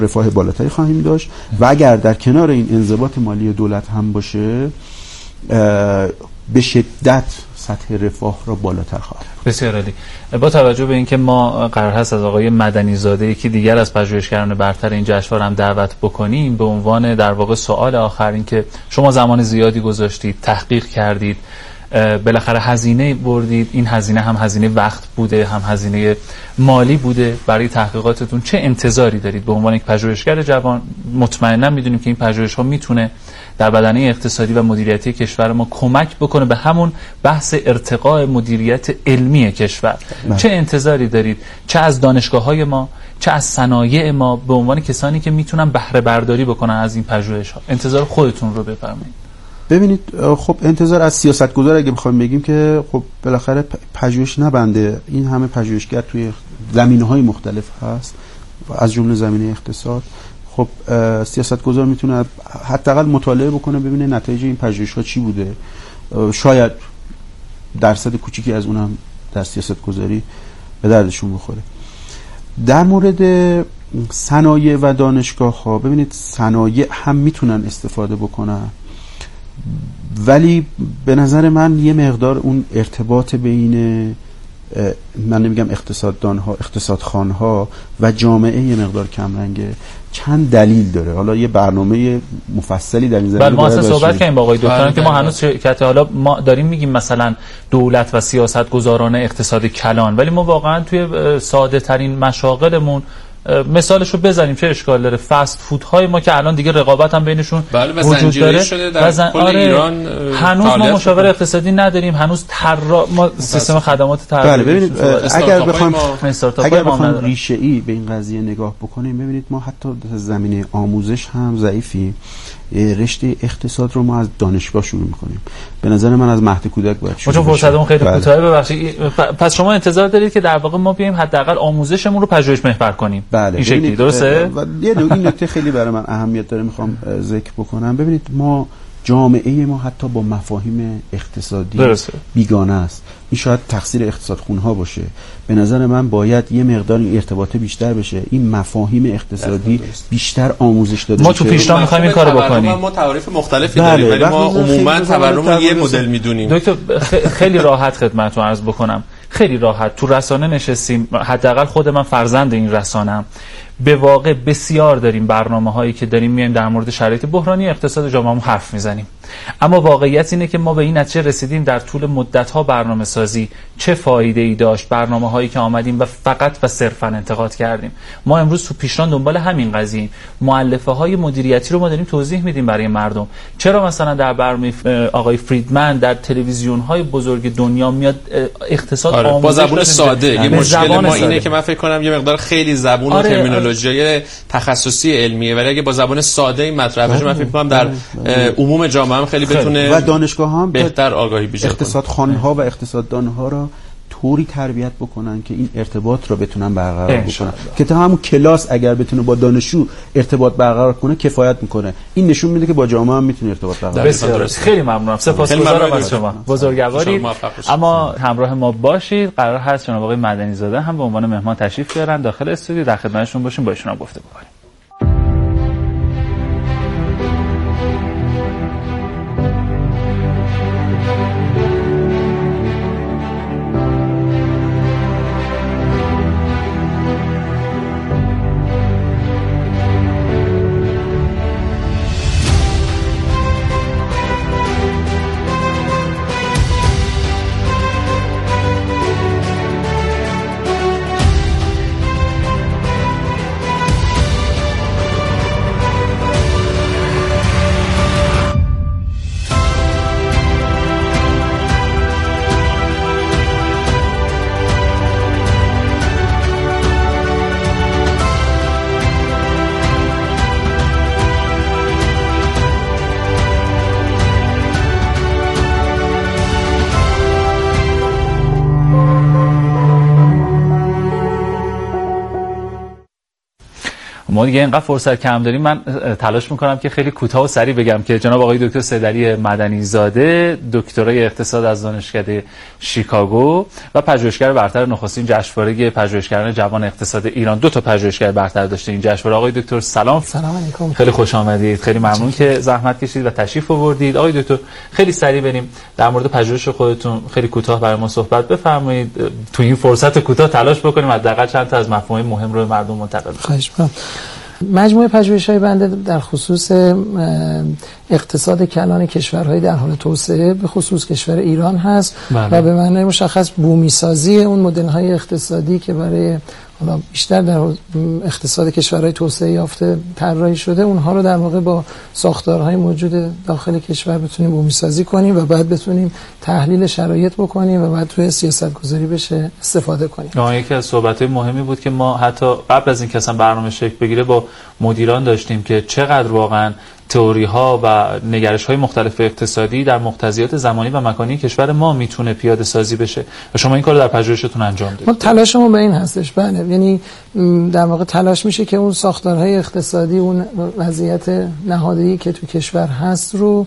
رفاه بالاتری خواهیم داشت و اگر در کنار این انضباط مالی دولت هم باشه به شدت سطح رفاه را بالاتر خواهد. بسیار عالی. با توجه به اینکه ما قرار هست از آقای مدنی زاده یکی دیگر از پژوهشگران برتر این جشنواره هم دعوت بکنیم، به عنوان در واقع سوال آخر این که شما زمان زیادی گذاشتید، تحقیق کردید، بالاخره هزینه بردید، این هزینه هم هزینه وقت بوده، هم هزینه مالی بوده برای تحقیقاتتون، چه انتظاری دارید به عنوان یک پژوهشگر جوان؟ مطمئنا میدونیم که این پژوهش‌ها میتونه در بدنه اقتصادی و مدیریتی کشور ما کمک بکنه به همون بحث ارتقاء مدیریت علمی کشور. چه انتظاری دارید، چه از دانشگاه‌های ما، چه از صنایع ما، به عنوان کسانی که میتونن بهره برداری بکنن از این پژوهش‌ها؟ انتظار خودتون رو بفرمایید. ببینید، خب انتظار از سیاستگزار اگه بخوایم بگیم که خب بالاخره پژوهش نبنده، این همه پژوهشگر توی زمینه‌های مختلف هست از جمله زمینه اقتصاد. خب سیاستگزار میتونه حداقل مطالعه بکنه ببینه نتایج این پژوهش‌ها چی بوده، شاید درصد کوچیکی از اونم در سیاستگذاری به دردشون بخوره. در مورد صنایع و دانشگاه‌ها، ببینید صنایع هم میتونن استفاده بکنن، ولی به نظر من یه مقدار اون ارتباط بین من نمیگم اقتصاددان‌ها، اقتصادخوان‌ها و جامعه یه مقدار کمرنگه. چند دلیل داره، حالا یه برنامه مفصلی در این زمینه ما اصلا صحبت کردیم با آقای دکتران که ما هنوز شرکت، حالا ما داریم میگیم مثلا دولت و سیاستگزاران اقتصاد کلان، ولی ما واقعا توی ساده ترین مشاغلمون مثالشو بزنیم چه اشکال داره؟ فست فود های ما که الان دیگه رقابت هم بینشون وجود داره شده در کل ایران. هنوز ما مشاور اقتصادی نداریم، هنوز ما سیستم خدمات طراحی. ببینید اگر بخوایم ریشه‌ای به این قضیه نگاه بکنیم، ببینید ما حتی در زمینه آموزش هم ضعیفیم. رشته اقتصاد رو ما از دانشگاه شروع می‌کنیم. به نظر من از مهد کودک باید شروع بشه. چون فرصتمون خیلی کوتاهه، ببخشید. پس شما انتظار دارید که در واقع ما بیایم حداقل آموزشمون رو پژوهش محور کنیم. بله. این شکلی درسته؟ یه نکته خیلی برای من اهمیت داره میخوام ذکر بکنم. ببینید ما جامعه ما حتی با مفاهیم اقتصادی بیگانه است. این شاید تقصیر اقتصادخونها باشه. به نظر من باید یه مقدار این ارتباط بیشتر بشه، این مفاهیم اقتصادی بیشتر آموزش داده بشه. ما تو پیشنهاد می‌خوایم این کارو بکنیم. ما تعریف مختلفی داریم، ولی ما عموما تورم رو یه مدل می‌دونیم. دکتر خیلی راحت خدمتتون عرض بکنم، خیلی راحت تو رسانه نشستیم، حداقل خود من فرزند این رسانه‌ام، به واقع بسیار داریم برنامه‌هایی که داریم میایم در مورد شرایط بحرانی اقتصاد جامعه‌مون حرف میزنیم، اما واقعیت اینه که ما به این نتیجه رسیدیم در طول مدت‌ها برنامه‌سازی چه فایده‌ای داشت، برنامه‌هایی که آمدیم و فقط و صرفاً انتقاد کردیم. ما امروز تو پیشران دنبال همین قضیه، مؤلفه‌های مدیریتی رو ما داریم توضیح میدیم برای مردم. چرا مثلا در برنامه آقای فریدمن در تلویزیون‌های بزرگ دنیا میاد اقتصاد آموزش با زبان ساده؟ یه مشکل ما اینه که من فکر کنم یه مقدار خیلی زبون و ترمینولوژی تخصصی علمیه، ولی اگه با زبان ساده این مطرح بشه من فکر می‌کنم در عموم جامعه هم خیلی بتونه و دانشگاه هم بهتر آگاهی بیشتر اقتصادخوان‌ها و اقتصاددان‌ها را طوری تربیت بکنن که این ارتباط رو بتونن برقرار بکنن، که تا همون کلاس اگر بتونه با دانشجو ارتباط برقرار کنه کفایت میکنه. این نشون میده که با جامعه هم میتونه ارتباط برقرار کنه. خیلی ممنونم، سپاسگزارم از شما، بزرگوارید. اما همراه ما باشید، قرار هست جناب آقای مدنی زاده هم به عنوان مهمان تشریف بیارن داخل استودیو، در خدمتشون باشیم، با ایشون هم گفتگو کنیم. ما دیگه اینقدر فرصت کم داریم، من تلاش میکنم که خیلی کوتاه و سریع بگم که جناب آقای دکتر سیدعلی مدنی زاده، دکترای اقتصاد از دانشکده شیکاگو و پژوهشگر برتر نخستین جشنواره پژوهشگران جوان اقتصاد ایران، 2 تا پژوهشگر برتر داشته این جشنواره. آقای دکتر سلام. سلام علیکم. خیلی خوش آمدید. خیلی ممنون که زحمت کشیدید و تشریف آوردید. آقای دکتر خیلی سریع بریم در مورد پژوهش خودتون خیلی کوتاه برای ما صحبت بفرمایید. تو این فرصت کوتاه تلاش بکنیم حداقل چند تا از مفاهیم مهم رو مردم منتقل کنیم. خواهش می‌کنم. مجموعه پژوهش‌های بنده در خصوص اقتصاد کلان کشورهای در حال توسعه به خصوص کشور ایران هست و به معنای مشخص بومی سازی اون مدل‌های اقتصادی که برای حالا بیشتر در اقتصاد کشورهای توسعه یافته طراحی شده، اونها رو در واقع با ساختارهای موجود داخل کشور بتونیم بومی سازی کنیم و بعد بتونیم تحلیل شرایط بکنیم و بعد توی سیاست گذاری بشه استفاده کنیم. یکی از صحبت‌های مهمی بود که ما حتی قبل از اینکه اصلا برنامه شکل بگیره با مدیران داشتیم که چقدر واقعا تئوری ها و نگرش های مختلف اقتصادی در مقتضیات زمانی و مکانی کشور ما میتونه پیاده سازی بشه و شما این کارو در پژوهشتون انجام دادید. ما تلاشمون به این هستش. بله، یعنی در واقع تلاش میشه که اون ساختارهای اقتصادی، اون وضعیت نهادی که تو کشور هست رو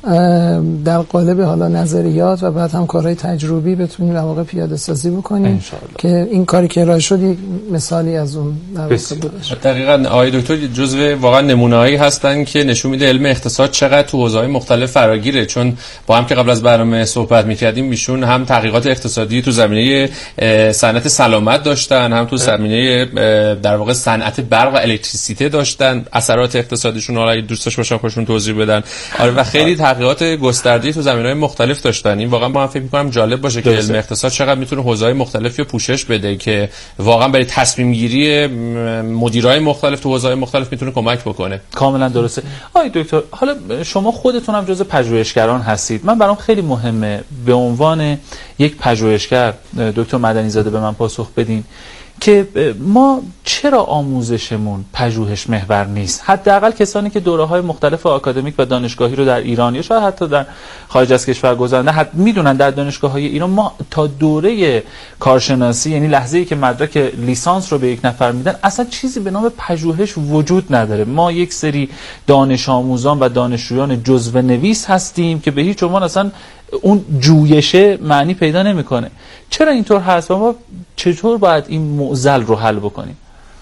در قالب حالا نظریات و بعد هم کارهای تجربی بتونیم در واقع پیاده سازی بکنیم که این کاری که ارائه شد یک مثالی از اون در واقع بودش. دقیقاً آقای دکتر جزو واقعا نمونه‌هایی هستن که نشون میده علم اقتصاد چقدر تو حوزه‌های مختلف فراگیره، چون با هم که قبل از برنامه صحبت می‌کردیم ایشون هم تحقیقات اقتصادی تو زمینه صنعت سلامت داشتن، هم تو زمینه در واقع صنعت برق و الکتریسیته داشتن، اثرات اقتصادیشون حالا دوستاش باشن خودشون توضیح بدن. آره و خیلی تحقیقات گسترده‌ای تو زمینه‌های مختلف داشتن. این واقعا من فکر می‌کنم جالب باشه که علم اقتصاد چقدر میتونه حوزه‌های مختلفی رو پوشش بده که واقعا برای تصمیم گیری مدیرای مختلف تو حوزه‌های مختلف میتونه کمک بکنه. کاملا درسته. آقای دکتر، حالا شما خودتون هم جزء پژوهشگران هستید. من برام خیلی مهمه به عنوان یک پژوهشگر دکتر مدنی زاده به من پاسخ بدین که ما چرا آموزشمون پژوهش محور نیست؟ حداقل کسانی که دوره‌های مختلف آکادمیک و دانشگاهی رو در ایران یا شاید حتی در خارج از کشور گذروندن میدونن در دانشگاه‌های ایران ما تا دوره کارشناسی، یعنی لحظه‌ای که مدرک لیسانس رو به یک نفر میدن، اصلا چیزی به نام پژوهش وجود نداره. ما یک سری دانش آموزان و دانشجویان جزوه نویس هستیم که به هیچ عنوان اصلا اون جویشه معنی پیدا نمیکنه. چرا اینطور هست و ما چطور باید این معضل رو حل بکنیم؟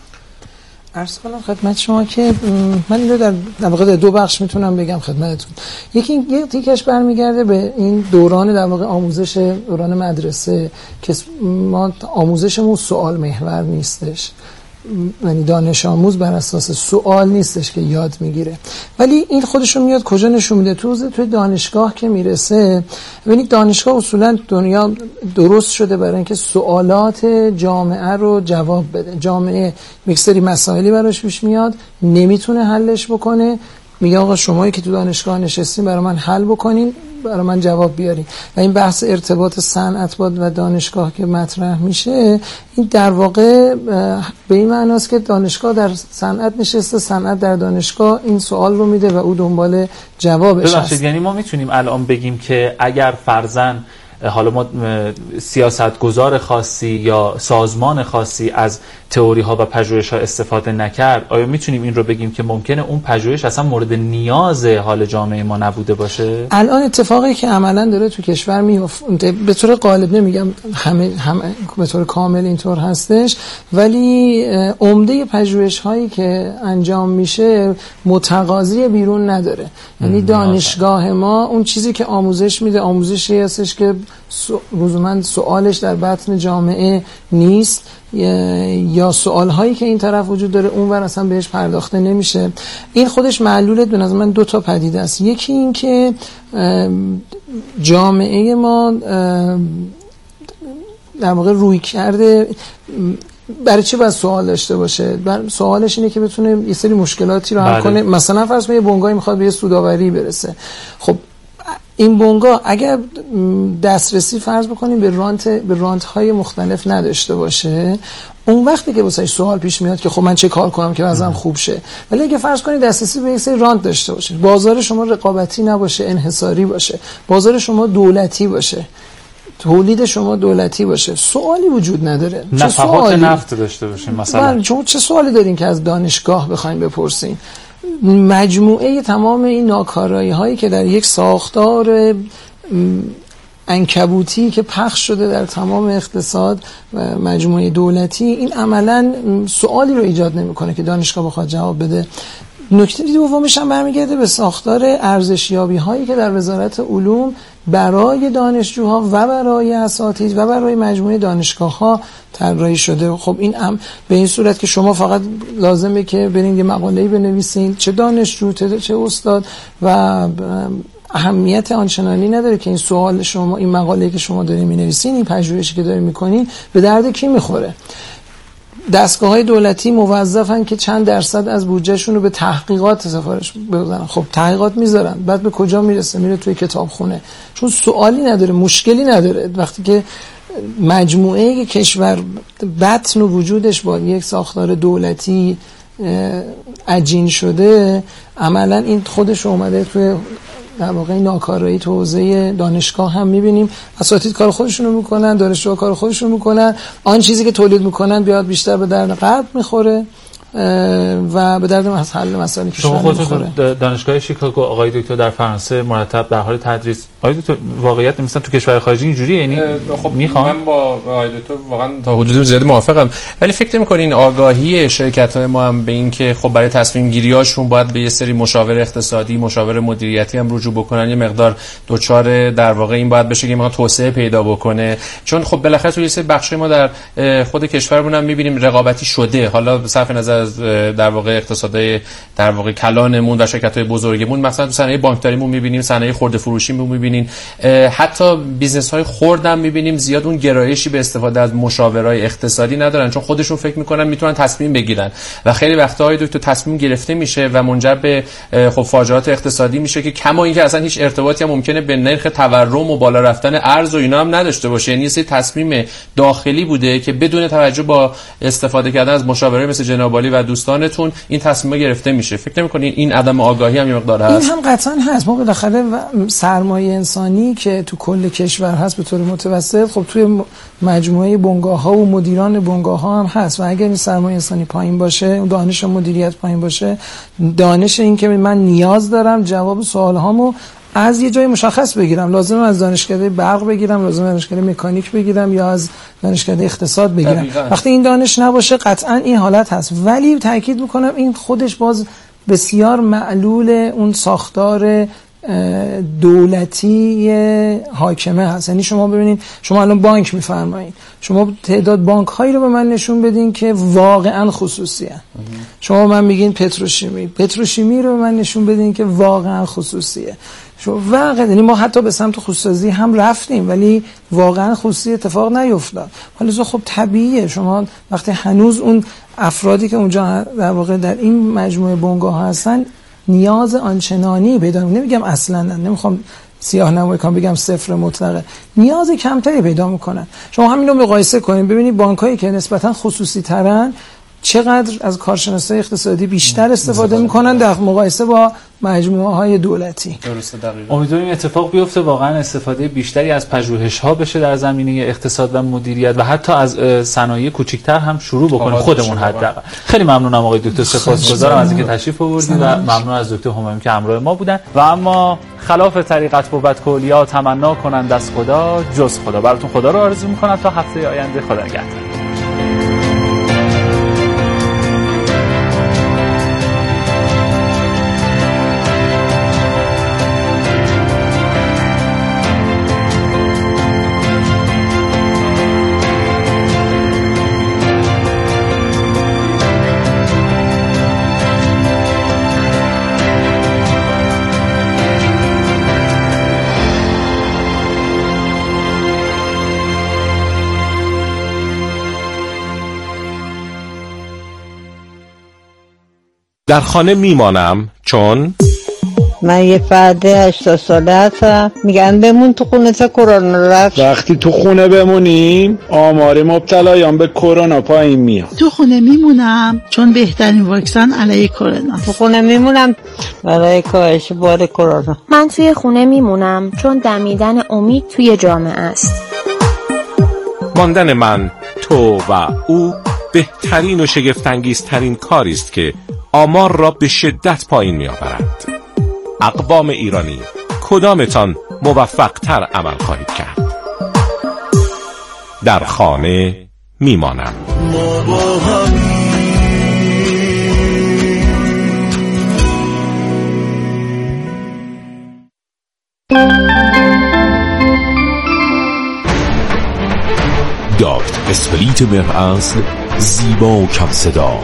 عرض کنم خدمت شما که من این رو در واقع 2 بخش میتونم بگم خدمتتون. یکیش برمیگرده به این دوران در واقع آموزش، دوران مدرسه که ما آموزشمون سوال محور نیستش، یعنی دانش آموز بر اساس سوال نیستش که یاد میگیره، ولی این خودشون میاد کجا نشون میده توی دانشگاه که میرسه. ببینید دانشگاه اصولا دنیا درست شده برای اینکه سوالات جامعه رو جواب بده. جامعه یک سری مسائلی براش پیش میاد، نمیتونه حلش بکنه، میگه آقا شمایی که تو دانشگاه نشستین برای من حل بکنین، برای من جواب بیارین. و این بحث ارتباط صنعت و دانشگاه که مطرح میشه، این در واقع به این معناست که دانشگاه در صنعت نشسته، صنعت در دانشگاه این سوال رو میده و او دنبال جوابش هست. یعنی ما میتونیم الان بگیم که اگر فرضاً حالا ما سیاستگزار خاصی یا سازمان خاصی از تئوری ها و پژوهش ها استفاده نکرد، آیا میتونیم این رو بگیم که ممکنه اون پژوهش اصلا مورد نیاز حال جامعه ما نبوده باشه؟ الان اتفاقی که عملا داره تو کشور میفته، به طور غالب نمیگم همه به طور کامل اینطور هستش، ولی عمده پژوهش هایی که انجام میشه متقاضی بیرون نداره. یعنی دانشگاه ما اون چیزی که آموزش میده، آموزشی هستش که لزوما سوالش در بطن جامعه نیست یا سوال هایی که این طرف وجود داره اونور اصلا بهش پرداخته نمیشه. این خودش معلوله به نظر من 2 تا پدیده است. یکی این که جامعه ما در واقع روی کرده برای چی باید سوال داشته باشه؟ سوالش اینه که بتونه یه سری مشکلاتی رو حل کنه. مثلا فرض کنید یه بنگاهی میخواد به یه سودآوری برسه. خب این بنگاه اگر دسترسی فرض بکنیم به رانت های مختلف نداشته باشه، اون وقتی که واسه سوال پیش میاد که خب من چه کار کنم که وضعم خوب شه. ولی اگه فرض کنید دسترسی به یک سری رانت داشته باشه، بازار شما رقابتی نباشه، انحصاری باشه، بازار شما دولتی باشه، تولید شما دولتی باشه سوالی وجود نداره. نفحات نفت داشته باشین مثلا. چه سوالی دارین که از دانشگاه بخواید بپرسین؟ مجموعه تمام این ناکارایی هایی که در یک ساختار عنکبوتی که پخش شده در تمام اقتصاد و مجموعه دولتی، این عملاً سوالی رو ایجاد نمیکنه که دانشگاه بخواد جواب بده. نکته دومش هم برمیگرده به ساختار ارزشیابی هایی که در وزارت علوم برای دانشجوها و برای اساتید و برای مجموعه دانشگاه ها طراحی شده. خب این هم به این صورت که شما فقط لازمه که برین یه مقاله‌ای بنویسین، چه دانشجو چه استاد، و اهمیت آنچنانی نداره که این سوال شما، این مقاله‌ای که شما دارین می‌نویسین، این پژوهشی که دارین می‌کنین به درد کی می‌خوره؟ دستگاه‌های دولتی موظفن که چند درصد از بودجهشون رو به تحقیقات سفارش بذارن. خب تحقیقات میذارن، بعد به کجا میرسه؟ میره توی کتابخونه، چون سوالی نداره، مشکلی نداره. وقتی که مجموعه کشور بطن و وجودش با یک ساختار دولتی عجین شده، عملا این خودش اومده توی در واقع ناکارایی تو حوزه دانشگاه هم می‌بینیم. اساتید کار خودشونو میکنن، دانشجوها کار خودشونو میکنن، آن چیزی که تولید میکنن بیاد بیشتر به درد غرب میخوره و به درد حل مسائل کشور نمیخوره. شما خودتون دانشگاه شیکاگو آقای دکتر در فرانسه مرتب در حال تدریس، آقای دکتر واقعیت مثلا تو کشور خارجی اینجوریه؟ یعنی خب من با آقای دکتر واقعا تا حدود زیادی موافقم، ولی فکر نمی‌کنین آگاهی شرکت‌های ما هم به این که خب برای تصمیم گیری‌هاشون باید به یه سری مشاور اقتصادی، مشاور مدیریتی هم رجوع بکنن، یه مقدار دوچار در واقع این باید بشه که ما توسعه پیدا بکنه، چون خب بالاخره تو یه سری بخشای ما در خود کشورمون هم می‌بینیم رقابتی شده. حالا به صرف نظر از در واقع اقتصادهای در واقع کلانمون و شرکت‌های بزرگمون، مثلا تو صنایع بانکداریمون می‌بینیم، صنایع خرده فروشیمون می‌بینیم، حتی بیزنس‌های خردم می‌بینیم زیاد اون گرایشی به استفاده از مشاورای اقتصادی ندارن، چون خودشون فکر می‌کنن میتونن تصمیم بگیرن و خیلی وقت‌ها های دکتر تصمیم گرفته میشه و منجر به خب فاجعات اقتصادی میشه که کما اینکه اصلا هیچ ارتباطی هم ممکنه به نرخ تورم و بالا رفتن ارز و اینا هم نداشته باشه. یعنی یه تصمیم داخلی بوده که بدون توجه با استفاده کردن از مشاورای مثل جناب عالی و دوستانتون این تصمیم گرفته میشه. فکر نمی‌کنین این عدم آگاهی هم یه مقدار هست؟ این هم قطعاً هست. ما بالاخره سرمایه انسانی که تو کل کشور هست به طور متوسط، خب توی مجموعه بنگاه‌ها و مدیران بنگاه‌ها هم هست و اگر این سرمایه انسانی پایین باشه، دانش و مدیریت پایین باشه، دانش این که من نیاز دارم جواب سوال‌هامو از یه جای مشخص بگیرم، لازم از دانشکده برق بگیرم، لازم از دانشکده مکانیک بگیرم یا از دانشکده اقتصاد بگیرم. وقتی این دانش نباشه قطعاً این حالت هست. ولی تاکید میکنم این خودش باز بسیار معلول اون ساختار دولتی حاکمه هست. یعنی شما ببینید، شما الان بانک میفرمایید، شما تعداد بانک هایی رو به من نشون بدین که واقعا خصوصی هست. شما من میگین پتروشیمی رو به من نشون بدین که واقعا خصوصیه. واقعا یعنی ما حتی به سمت خصوصی هم رفتیم ولی واقعا خصوصی اتفاق نیفتاد. حالا خب طبیعیه شما وقتی هنوز اون افرادی که اونجا در واقع در این مجموعه بنگاه هستن نیاز آنچنانی پیدا نمیگم اصلا، نمیخوام سیاه نمایی کنم بگم صفر مطلقه، نیاز کمتری پیدا میکنن. شما همین رو مقایسه کنید ببینید بانکایی که نسبتا خصوصی ترن چقدر از کارشناسای اقتصادی بیشتر استفاده میکنن در مقایسه با مجموعه های دولتی. درسته، دقیقاً. امیدواریم اتفاق بیفته، واقعا استفاده بیشتری از پژوهش‌ها بشه در زمینه اقتصاد و مدیریت و حتی از صنایع کوچیک‌تر هم شروع بکنیم خودمون حداقل. خیلی ممنونم آقای دکتر، سپاسگزارم از اینکه تشریف آوردید و ممنون از دکتر همایون که همراه ما بودن. و اما خلاف طریقت بود کولیا تمنا کنند از خدا جز خدا. براتون خدا رو آرزو می‌کنم تا هفته آینده. خدا نگهدار. در خانه میمانم چون من یه فرد 80 ساله هستم، میگن بمون تو خونه تا کرونا رفت. وقتی تو خونه بمونیم آمار مبتلایان به کرونا پایین میاد. تو خونه میمونم چون بهترین واکسن علیه کرونا. تو خونه میمونم برای کاهش بار کرونا. من توی خونه میمونم چون دمیدن امید توی جامعه است. ماندن من، تو و او بهترین و شگفت‌انگیزترین کاری است که آمار را به شدت پایین می‌آورد. اقوام ایرانی، کدامتان موفق‌تر عمل خواهید کرد؟ در خانه میمانم. ما با همین دکتر اسپلیت مهراصل، زیبا و کم صدا.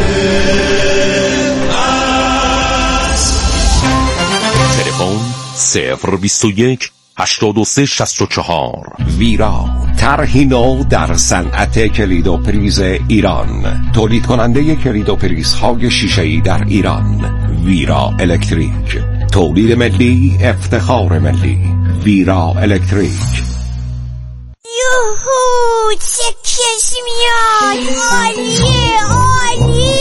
تلفن 021 83 64. ویرا، طرحی نو در صنعت کلید و پریز ایران. تولید کننده کلید و پریزهای شیشه‌ای در ایران. ویرا الکتریک، تولید ملی، افتخار ملی. ویرا الکتریک. یوهو، چه کش میاد! عالیه عالی!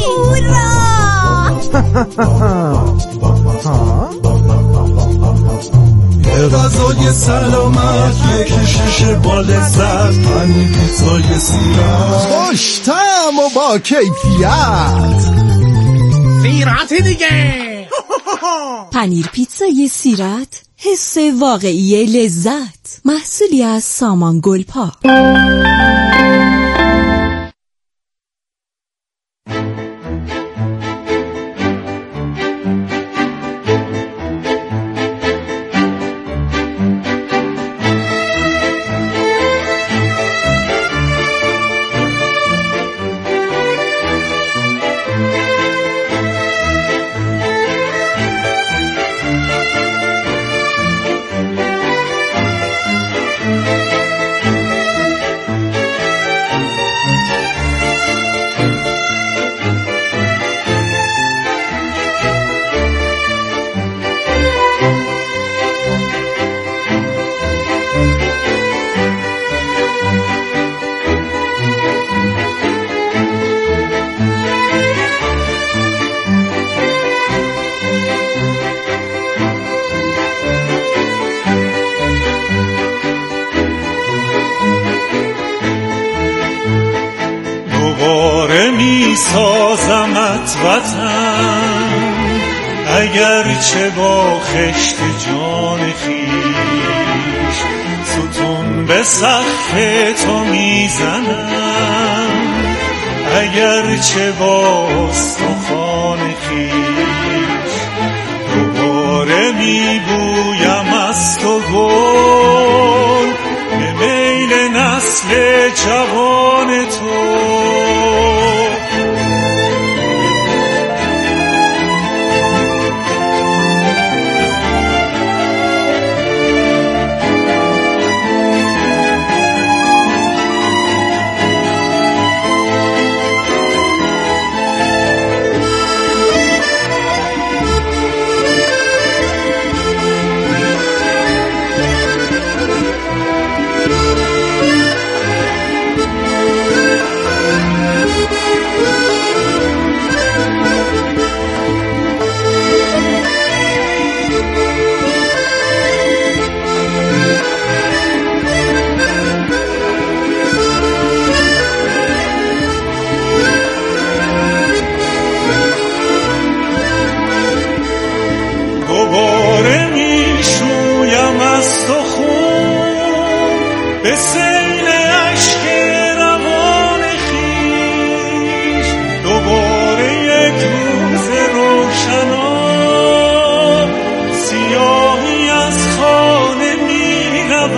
یه غذای سلامت، یک شیشه با لذت، پنیر پیتزای سیرت، خوش طعم و با کیفیت. سیرت دیگه. پنیر پیتزای سیرت، حس واقعی لذت. محصولی از سامان گلپا. سازمت وطن، اگرچه با خشت جان خویش ستون به سقف تو میزنم، اگرچه با استخوان خویش دوباره میبویم از تو گل به میل نسل جوان تو. به سیل عشق روان خویش دوباره یک روز روشنا، سیاهی از خانه می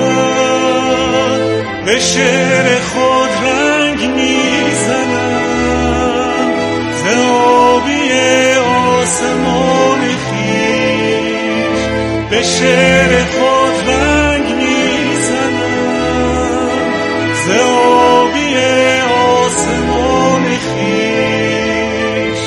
رود، به شعر خود رنگ می زنم، ز آبی آسمان خویش به شعر خود رنگ می زنم، ز آبی آسمان خویش.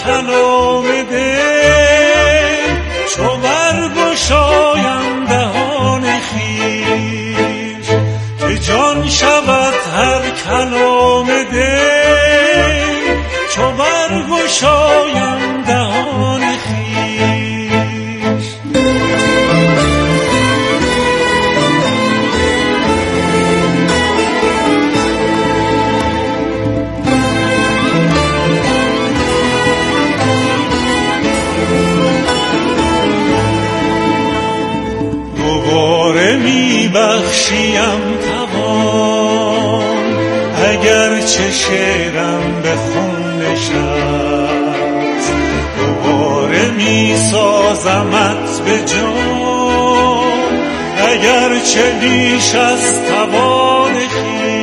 کلام دل چو برگشایم دهان خویش که جان شود هر کلام دل چو برگشایم دهان خویش. دوباره می بخشیم توان اگر چه شعرم به خون نشست، دوباره می سازمت به جان اگر چه بیش از توان خویش.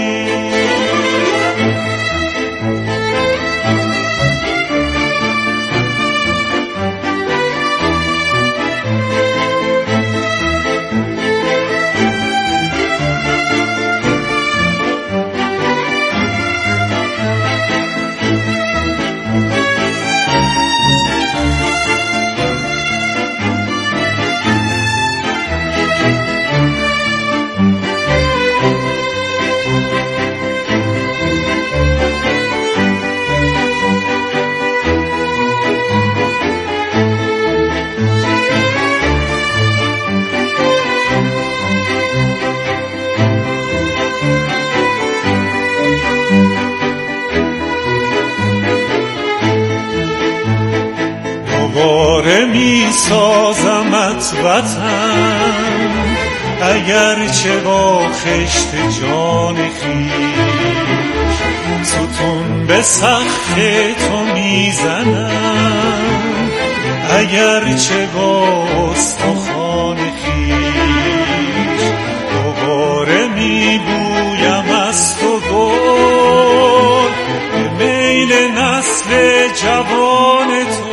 دوباره می سازمت وطن اگر چه با خشت جان خویش، ستون به سقف تو می زنم اگر چه با استخوان خویش، دوباره می بویم از تو گل به میل نسل جوان تو.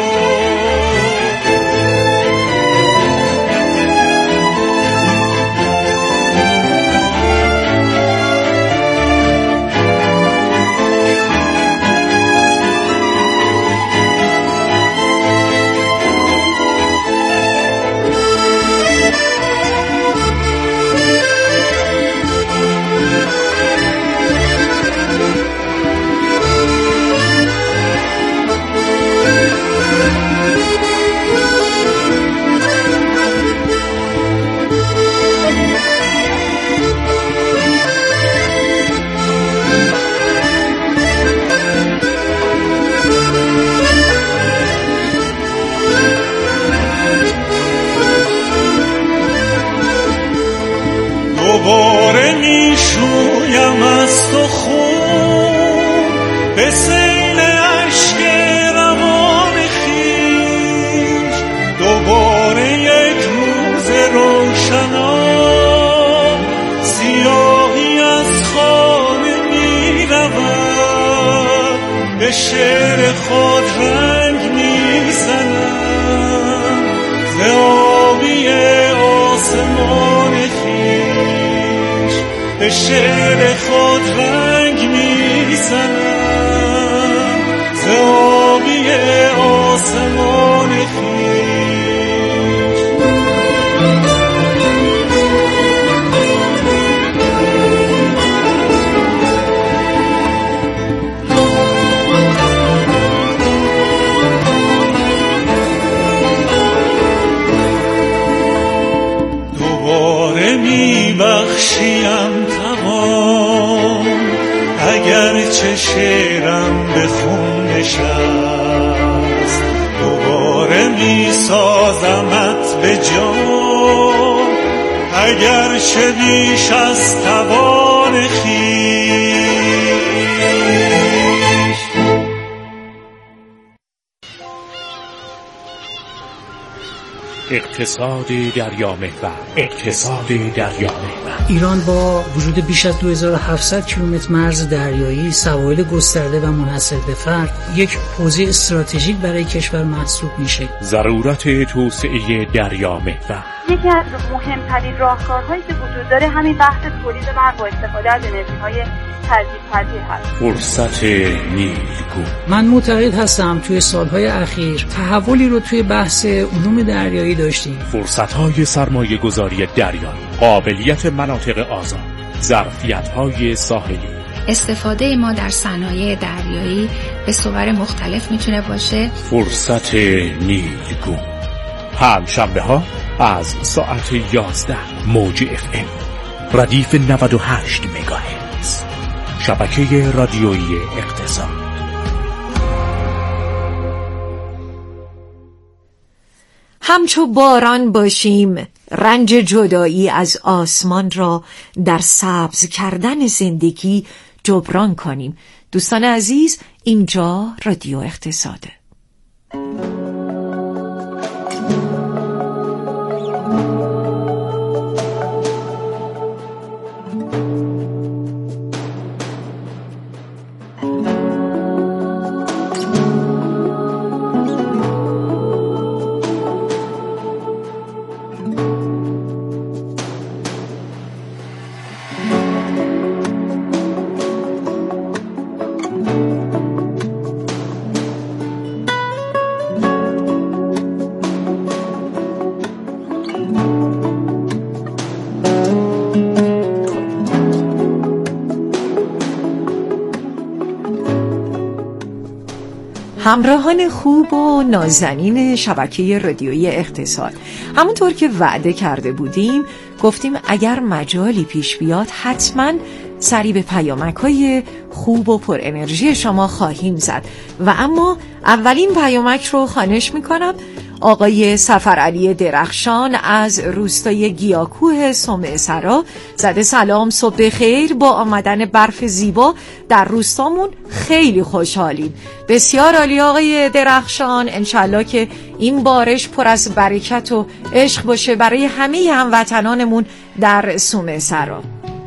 دوباره می شویم از تو خون به سیل عشق روان خویش، دوباره یک روز روشنان سیاهی از خانه می رود، به شعر خود رنگ می زنم ز آبی آسمان خویش، به شعر خود رنگ میزنم ز آبی آسمان خویش. دوباره میبخشیم توان اگر چه شعرم به خون نشست، دوباره میسازمت به جان اگر چه بیش از توان خویش. اقتصاد دریامحور، اقتصاد دریامحور. ایران با وجود بیش از 2700 کیلومتر مرز دریایی، سواحل گسترده و منحصر به فرد، یک حوزه استراتژیک برای کشور محسوب میشه. ضرورت توسعه دریامحور. یکی از مهمترین راهکارهایی که وجود داره همین بحث تولید برق با استفاده از انرژی‌های تجدیدپذیر هست. فرصت نیلگون. من معتقد هستم توی سالهای اخیر تحولی رو توی بحث علوم دریایی داشتیم. فرصت‌های سرمایه گذاری دریایی، قابلیت مناطق آزاد، ظرفیت‌های ساحلی. استفاده ما در صنایع دریایی به صور مختلف میتونه باشه. فرصت نیلگون. پنجشنبه‌ها از ساعت 11 موج FM ردیف 98 مگاهرتز، شبکه رادیویی اقتصاد. همچو باران باشیم، رنج جدایی از آسمان را در سبز کردن زندگی جبران کنیم. دوستان عزیز، اینجا رادیو اقتصاده. همراهان خوب و نازنین شبکه رادیویی اقتصاد، همونطور که وعده کرده بودیم گفتیم اگر مجالی پیش بیاد حتما سری به پیامک‌های خوب و پر انرژی شما خواهیم زد و اما اولین پیامک رو خوانش میکنم. آقای سفرعلی درخشان از روستای گیاکوه سمعسرا زده سلام، صبح بخیر، با آمدن برف زیبا در روستامون خیلی خوشحالیم. بسیار عالی آقای درخشان، انشالله که این بارش پر از برکت و عشق باشه برای همه هموطنانمون در سمعسرا.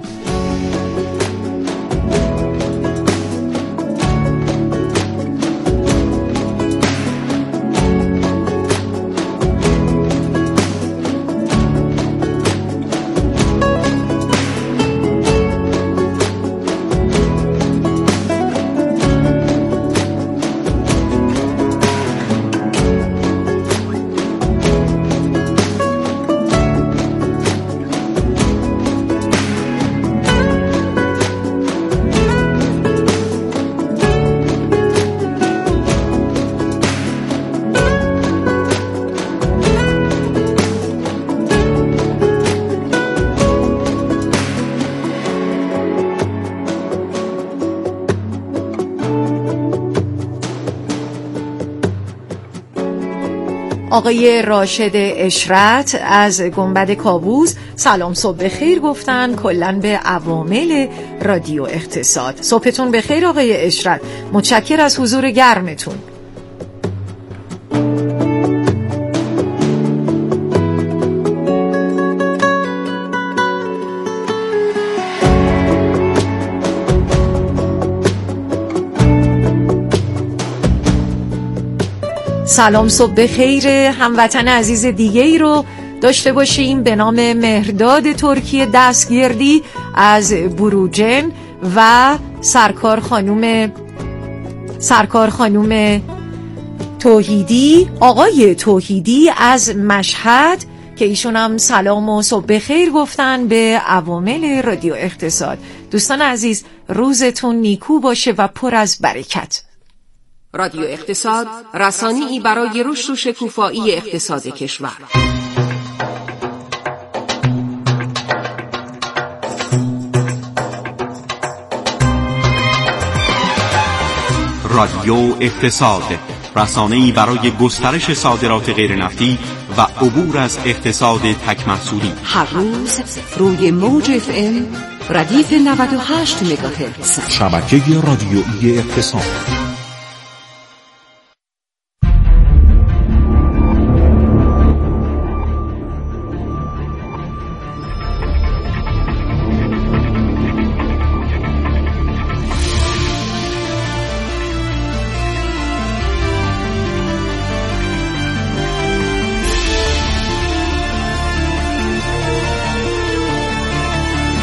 آقای راشد اشرت از گنبد کاووس سلام، صبح بخیر گفتن کلاً به عوامل رادیو اقتصاد. صبحتون بخیر آقای اشرت، متشکر از حضور گرمتون. سلام، صبح بخیر هموطن عزیز دیگه ای رو داشته باشیم به نام مهرداد ترکی دستگردی از بروجن و سرکار خانوم توحیدی، آقای توحیدی از مشهد که ایشون هم سلام و صبح بخیر گفتن به عوامل رادیو اقتصاد. دوستان عزیز، روزتون نیکو باشه و پر از برکت. رادیو اقتصاد، رسانه‌ای برای رشد و شکوفایی اقتصاد کشور. رادیو اقتصاد، رسانه‌ای برای گسترش صادرات غیرنفتی و عبور از اقتصاد تک محصولی. هر روز روی موج FM ردیف 98 مگاهرتز، شبکه رادیویی اقتصاد.